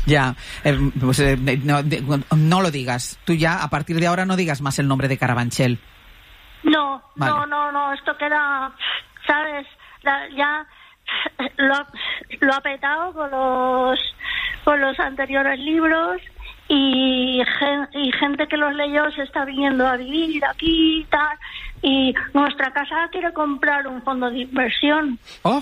Ya, pues, no lo digas. Tú ya, a partir de ahora, no digas más el nombre de Carabanchel. No, vale. no, esto queda, ¿sabes? Ya lo ha petado con los anteriores libros y gente que los leyó se está viniendo a vivir aquí y tal, y nuestra casa quiere comprar un fondo de inversión. ¡Oh!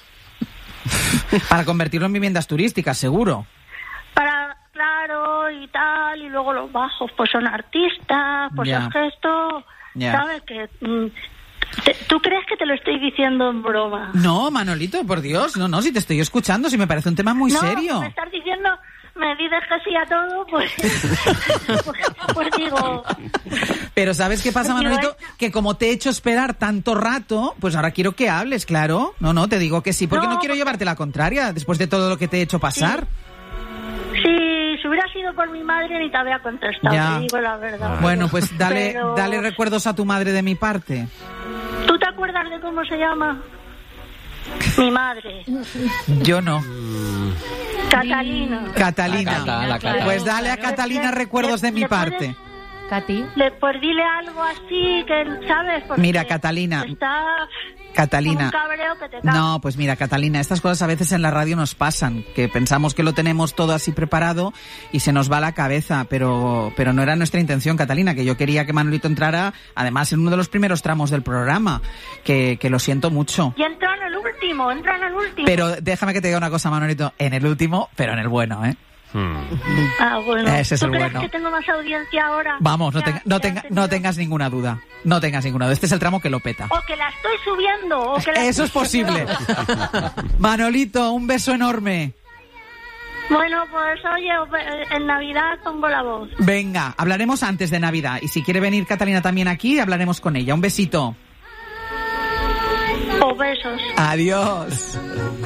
Para convertirlo en viviendas turísticas, seguro. Claro, y tal, y luego los bajos pues son artistas, pues es que esto, ¿sabes? Que ¿tú crees que te lo estoy diciendo en broma? No, Manolito, por Dios, no, si te estoy escuchando, si me parece un tema muy serio. Me estás diciendo, me dices que sí a todo, pues pues digo... Pero ¿sabes qué pasa, Manolito? Que como te he hecho esperar tanto rato, pues ahora quiero que hables, claro. No, te digo que sí, porque no quiero llevarte la contraria después de todo lo que te he hecho pasar. Sí, si hubiera sido por mi madre ni te había contestado, te digo la verdad. Bueno, pues dale recuerdos a tu madre de mi parte. ¿Tú te acuerdas de cómo se llama? Mi madre. Yo no. Catalina. Pues dale a Catalina recuerdos de mi parte. Katy. Pues dile algo así, que ¿sabes? Porque mira, Catalina. Catalina. Un cabreo que te cae. No, pues mira, Catalina, estas cosas a veces en la radio nos pasan, que pensamos que lo tenemos todo así preparado y se nos va la cabeza, pero no era nuestra intención, Catalina, que yo quería que Manolito entrara, además, en uno de los primeros tramos del programa, que lo siento mucho. Y entró en el último. Pero déjame que te diga una cosa, Manolito, en el último, pero en el bueno, ¿eh? Bueno. Ese es ¿Tú el crees bueno. que tengo más audiencia ahora? Vamos, no tengas ninguna duda. No tengas ninguna duda. Este es el tramo que lo peta. O que la estoy subiendo. Eso es posible. Manolito, un beso enorme. Bueno, pues oye, en Navidad pongo la voz. Venga, hablaremos antes de Navidad. Y si quiere venir Catalina también aquí, hablaremos con ella. Un besito. O besos. Adiós.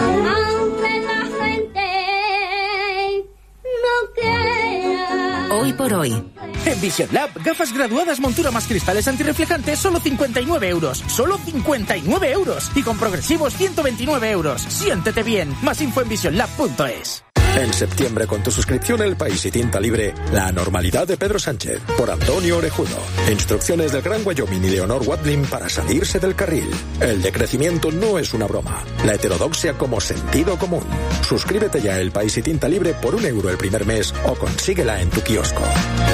Hoy por hoy. En Vision Lab, gafas graduadas, montura más cristales antirreflejantes, solo 59 euros. ¡Solo 59 euros! Y con progresivos, 129 euros. Siéntete bien. Más info en visionlab.es. En septiembre, con tu suscripción El País y Tinta Libre, La anormalidad de Pedro Sánchez, por Antonio Orejuno. Instrucciones del Gran Wyoming y Leonor Watling para salirse del carril. El decrecimiento no es una broma. La heterodoxia como sentido común. Suscríbete ya a El País y Tinta Libre por €1 el primer mes o consíguela en tu kiosco.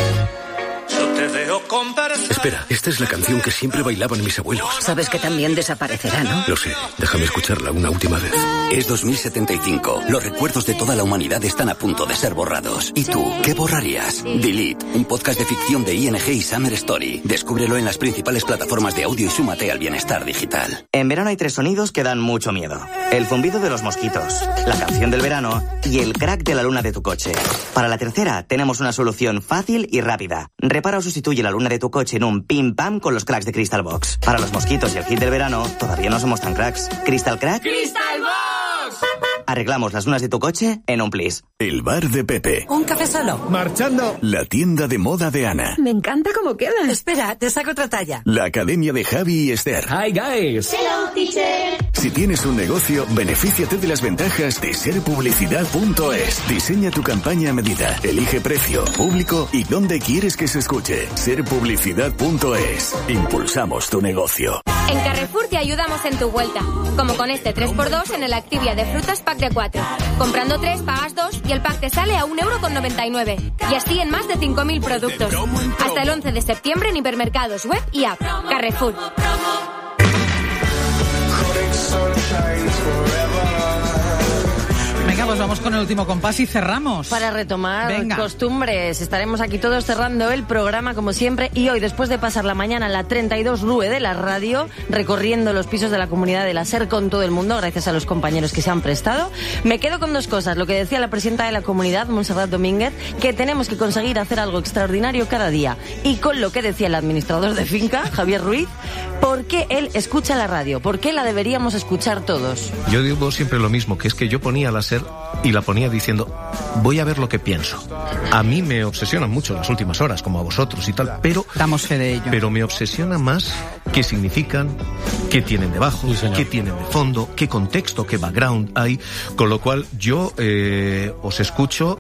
Espera, esta es la canción que siempre bailaban mis abuelos. Sabes que también desaparecerá, ¿no? Lo sé, déjame escucharla una última vez. Es 2075. Los recuerdos de toda la humanidad están a punto de ser borrados. ¿Y tú, qué borrarías? Delete, un podcast de ficción de ING y Summer Story. Descúbrelo en las principales plataformas de audio y súmate al bienestar digital. En verano hay 3 sonidos que dan mucho miedo. El zumbido de los mosquitos, la canción del verano y el crack de la luna de tu coche. Para la tercera, tenemos una solución fácil y rápida. Repara o sustituye la luna de tu coche en un pim pam con los cracks de Crystal Box. Para los mosquitos y el hit del verano, todavía no somos tan cracks. ¿Crystal Crack? ¡Crystal Box! Arreglamos las lunas de tu coche en un plis. El bar de Pepe. Un café solo. Marchando. La tienda de moda de Ana. Me encanta cómo queda. Espera, te saco otra talla. La academia de Javi y Esther. Hi guys. Hello teacher. Si tienes un negocio, benefíciate de las ventajas de serpublicidad.es. Diseña tu campaña a medida. Elige precio, público y dónde quieres que se escuche. Serpublicidad.es. Impulsamos tu negocio. En Carrefour te ayudamos en tu vuelta. Como con este 3x2 en el Activia de frutas pack de 4. Comprando 3 pagas 2 y el pack te sale a €1,99. Y así en más de 5.000 productos. Hasta el 11 de septiembre en hipermercados, web y app. Carrefour. Venga, pues vamos con el último compás y cerramos. Para retomar costumbres, estaremos aquí todos cerrando el programa como siempre y hoy, después de pasar la mañana en la 32 Rue de la radio, recorriendo los pisos de la comunidad de la SER con todo el mundo, gracias a los compañeros que se han prestado, me quedo con 2 cosas. Lo que decía la presidenta de la comunidad, Montserrat Domínguez, que tenemos que conseguir hacer algo extraordinario cada día. Y con lo que decía el administrador de finca, Javier Ruiz, ¿por qué él escucha la radio? ¿Por qué la deberíamos escuchar todos? Yo digo siempre lo mismo, que es que yo ponía la SER y la ponía diciendo, voy a ver lo que pienso. A mí me obsesionan mucho las últimas horas, como a vosotros y tal, pero... Damos fe de ello. Pero me obsesiona más qué significan, qué tienen debajo, qué tienen de fondo, qué contexto, qué background hay, con lo cual yo os escucho